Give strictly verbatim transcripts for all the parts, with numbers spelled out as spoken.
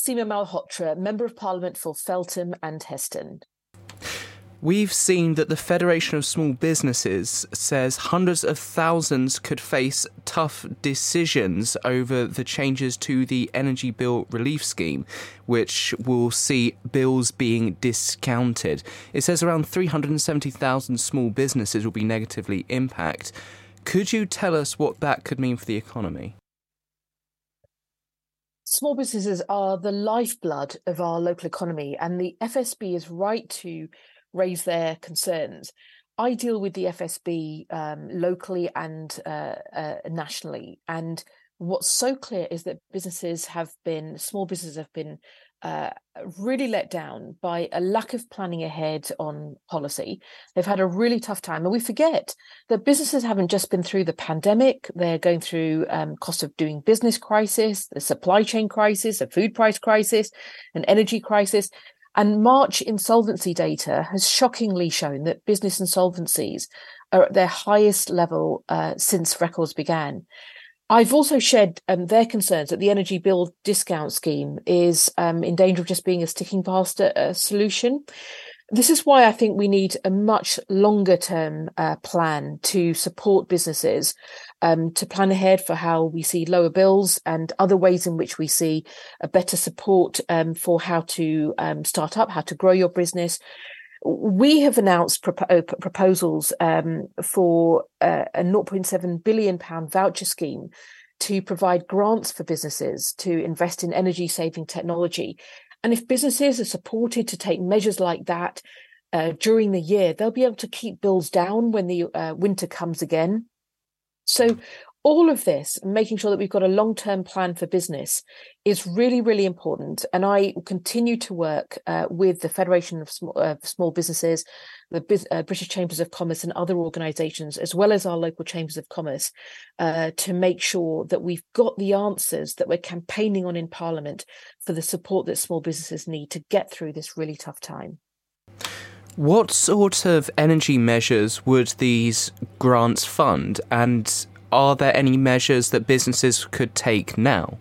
Seema Malhotra, Member of Parliament for Feltham and Heston. We've seen that the Federation of Small Businesses says hundreds of thousands could face tough decisions over the changes to the Energy Bill Relief Scheme, which will see bills being discounted. It says around three hundred seventy thousand small businesses will be negatively impacted. Could you tell us what that could mean for the economy? Small businesses are the lifeblood of our local economy, and the F S B is right to raise their concerns. I deal with the F S B um, locally and uh, uh, nationally, and what's so clear is that businesses have been, small businesses have been uh, really let down by a lack of planning ahead on policy. They've had a really tough time, and we forget that businesses haven't just been through the pandemic. They're going through um, cost of doing business crisis, the supply chain crisis, a food price crisis, an energy crisis. And March insolvency data has shockingly shown that business insolvencies are at their highest level uh, since records began. I've also shared um, their concerns that the energy bill discount scheme is um, in danger of just being a sticking plaster uh, solution. This is why I think we need a much longer term uh, plan to support businesses, um, to plan ahead for how we see lower bills and other ways in which we see a better support um, for how to um, start up, how to grow your business. We have announced prop- uh, proposals um, for uh, a zero point seven billion pounds voucher scheme to provide grants for businesses to invest in energy saving technology. And if businesses are supported to take measures like that uh, during the year, they'll be able to keep bills down when the uh, winter comes again. So all of this, making sure that we've got a long-term plan for business, is really, really important. And I continue to work uh, with the Federation of Small, uh, Small Businesses, the Biz- uh, British Chambers of Commerce and other organisations, as well as our local Chambers of Commerce, uh, to make sure that we've got the answers that we're campaigning on in Parliament for the support that small businesses need to get through this really tough time. What sort of energy measures would these grants fund, and are there any measures that businesses could take now?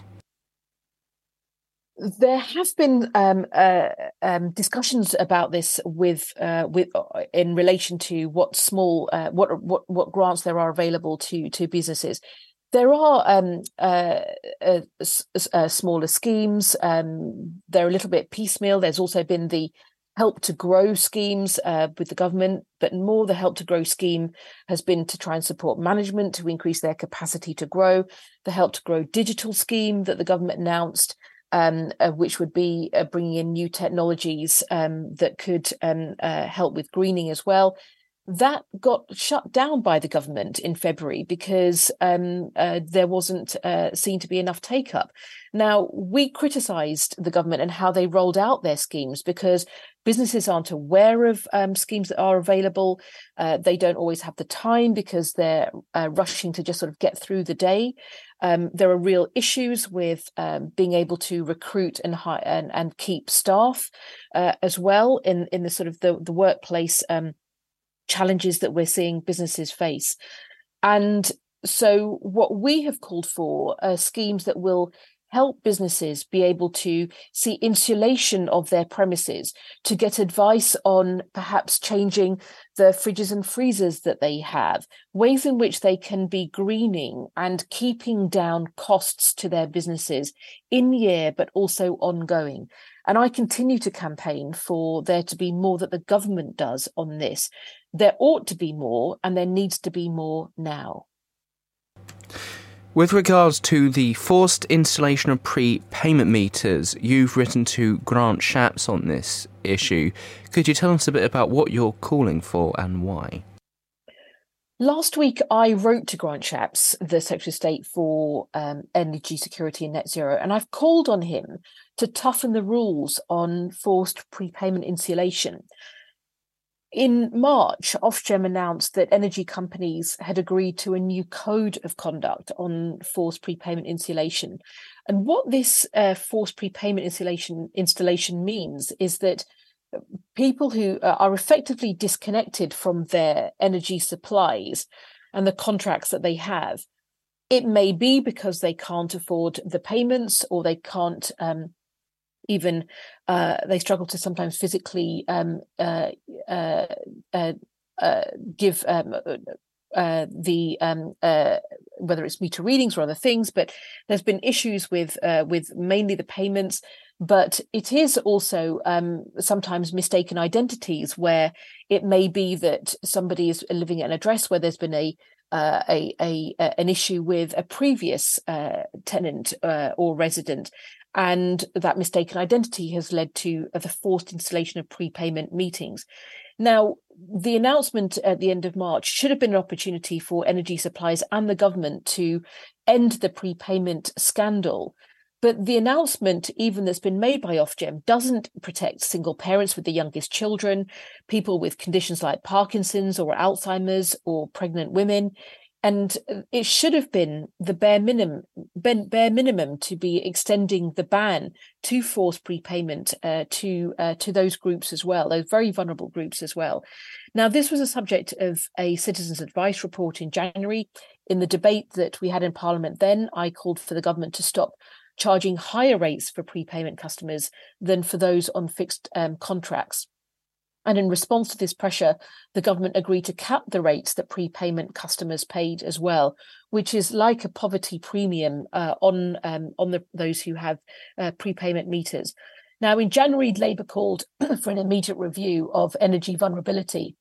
There have been um, uh, um, discussions about this with uh, with uh, in relation to what small uh, what what what grants there are available to to businesses. There are um, uh, uh, uh, smaller schemes. Um, they're a little bit piecemeal. There's also been the Help to Grow schemes uh, with the government, but more the Help to Grow scheme has been to try and support management to increase their capacity to grow. The Help to Grow digital scheme that the government announced, um, uh, which would be uh, bringing in new technologies um, that could um, uh, help with greening as well. That got shut down by the government in February because um, uh, there wasn't uh, seen to be enough take-up. Now, we criticised the government and how they rolled out their schemes because businesses aren't aware of um, schemes that are available. Uh, they don't always have the time because they're uh, rushing to just sort of get through the day. Um, there are real issues with um, being able to recruit and hire and, and keep staff uh, as well in, in the sort of the, the workplace um challenges that we're seeing businesses face. And so what we have called for are schemes that will help businesses be able to see insulation of their premises, to get advice on perhaps changing the fridges and freezers that they have, ways in which they can be greening and keeping down costs to their businesses in year, but also ongoing. And I continue to campaign for there to be more that the government does on this. There ought to be more, and there needs to be more now. With regards to the forced installation of prepayment meters, you've written to Grant Shapps on this issue. Could you tell us a bit about what you're calling for and why? Last week, I wrote to Grant Shapps, the Secretary of State for um, Energy Security and Net Zero, and I've called on him to toughen the rules on forced prepayment insulation. In March, Ofgem announced that energy companies had agreed to a new code of conduct on forced prepayment insulation. And what this uh, forced prepayment insulation installation means is that people who are effectively disconnected from their energy supplies and the contracts that they have, it may be because they can't afford the payments or they can't um, Even uh, they struggle to sometimes physically um, uh, uh, uh, uh, give um, uh, the um, uh, whether it's meter readings or other things. But there's been issues with uh, with mainly the payments. But it is also um, sometimes mistaken identities, where it may be that somebody is living at an address where there's been a uh, a, a, a an issue with a previous uh, tenant uh, or resident, and that mistaken identity has led to uh, the forced installation of prepayment meetings. Now, the announcement at the end of March should have been an opportunity for energy suppliers and the government to end the prepayment scandal. But the announcement, even that's been made by Ofgem, doesn't protect single parents with the youngest children, people with conditions like Parkinson's or Alzheimer's, or pregnant women. And it should have been the bare minimum, bare minimum to be extending the ban to forced prepayment uh, to uh, to those groups as well, those very vulnerable groups as well. Now, this was a subject of a citizens' advice report in January. In the debate that we had in Parliament then, I called for the government to stop charging higher rates for prepayment customers than for those on fixed um, contracts. And in response to this pressure, the government agreed to cap the rates that prepayment customers paid as well, which is like a poverty premium uh, on um, on the, those who have uh, prepayment meters. Now, in January, Labour called for an immediate review of energy vulnerability,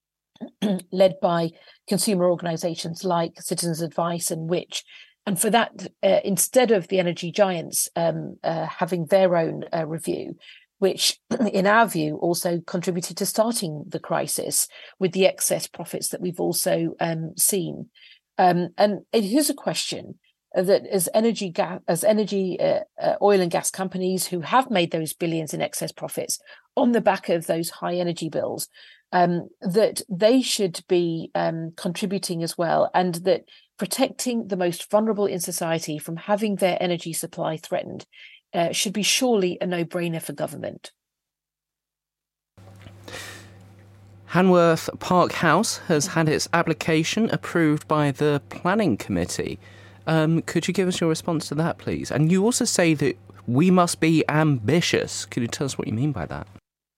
led by consumer organisations like Citizens Advice and Which. And for that, uh, instead of the energy giants um, uh, having their own uh, review, which in our view also contributed to starting the crisis with the excess profits that we've also um, seen. Um, and it is a question that as energy ga- as energy uh, uh, oil and gas companies who have made those billions in excess profits on the back of those high energy bills, um, that they should be um, contributing as well, and that protecting the most vulnerable in society from having their energy supply threatened Uh, should be surely a no-brainer for government. Hanworth Park House has had its application approved by the Planning Committee. Um, could you give us your response to that, please? And you also say that we must be ambitious. Could you tell us what you mean by that?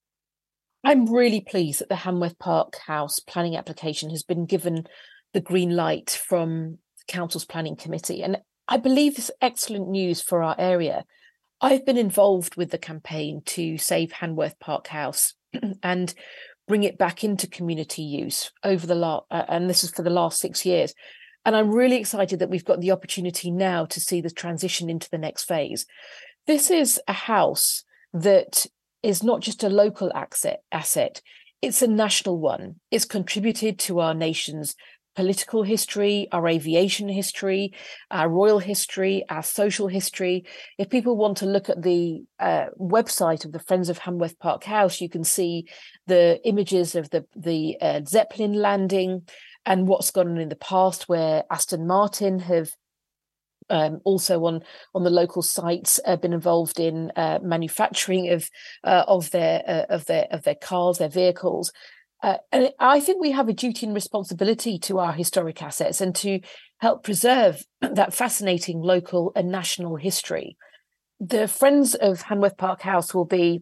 I'm really pleased that the Hanworth Park House planning application has been given the green light from the Council's Planning Committee. And I believe this is excellent news for our area. I've been involved with the campaign to save Hanworth Park House and bring it back into community use over the last, uh, and this is for the last six years. And I'm really excited that we've got the opportunity now to see the transition into the next phase. This is a house that is not just a local asset, asset, it's a national one. It's contributed to our nation's political history, our aviation history, our royal history, our social history. If people want to look at the uh, website of the Friends of Hanworth Park House, you can see the images of the, the uh, Zeppelin landing and what's gone on in the past, where Aston Martin have um, also on, on the local sites uh, been involved in uh, manufacturing of uh, of their uh, of their of their cars, their vehicles. Uh, and I think we have a duty and responsibility to our historic assets and to help preserve that fascinating local and national history. The Friends of Hanworth Park House will be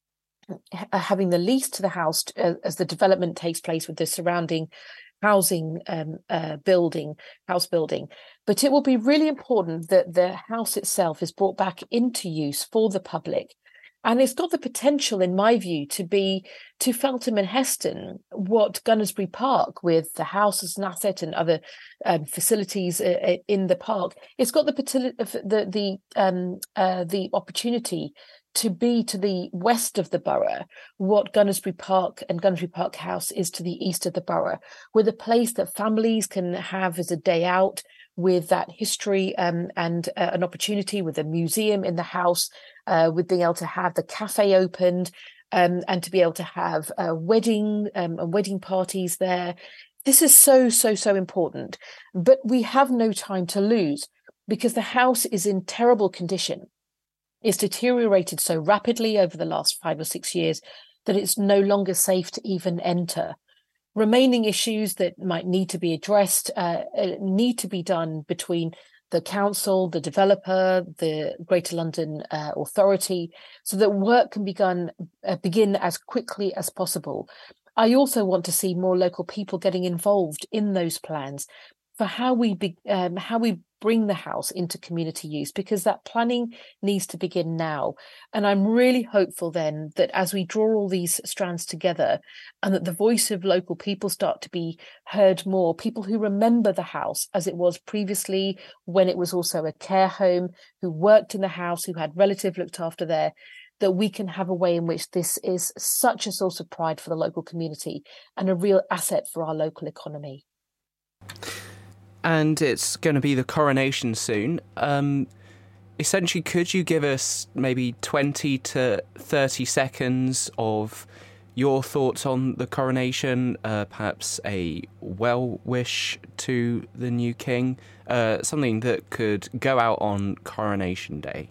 having the lease to the house uh, as the development takes place with the surrounding housing um, uh, building, house building. But it will be really important that the house itself is brought back into use for the public. And it's got the potential, in my view, to be to Feltham and Heston what Gunnersbury Park, with the house as an asset and other um, facilities uh, in the park, it's got the the the um, uh, the opportunity to be to the west of the borough what Gunnersbury Park and Gunnersbury Park House is to the east of the borough, with a place that families can have as a day out, with that history um, and uh, an opportunity with a museum in the house, uh, with being able to have the cafe opened um, and to be able to have a wedding um, and wedding parties there. This is so, so, so important. But we have no time to lose because the house is in terrible condition. It's deteriorated so rapidly over the last five or six years that it's no longer safe to even enter. Remaining issues that might need to be addressed uh, need to be done between the council, the developer, the Greater London uh, Authority, so that work can begun, uh, begin as quickly as possible. I also want to see more local people getting involved in those plans for how we be, um, how we bring the house into community use, because that planning needs to begin now. And I'm really hopeful then that as we draw all these strands together and that the voice of local people start to be heard more, people who remember the house as it was previously when it was also a care home, who worked in the house, who had relatives looked after there, that we can have a way in which this is such a source of pride for the local community and a real asset for our local economy. And it's going to be the coronation soon. Um, essentially, could you give us maybe twenty to thirty seconds of your thoughts on the coronation, uh, perhaps a well wish to the new king, uh, something that could go out on Coronation Day?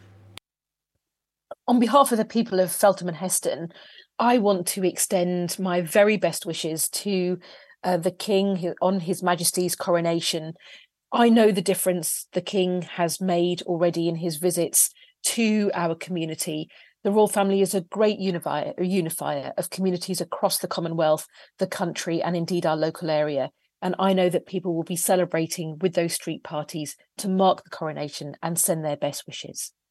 On behalf of the people of Feltham and Heston, I want to extend my very best wishes to Uh, the King on His Majesty's coronation. I know the difference the King has made already in his visits to our community. The royal family is a great unifier, unifier of communities across the Commonwealth, the country, and indeed our local area. And I know that people will be celebrating with those street parties to mark the coronation and send their best wishes.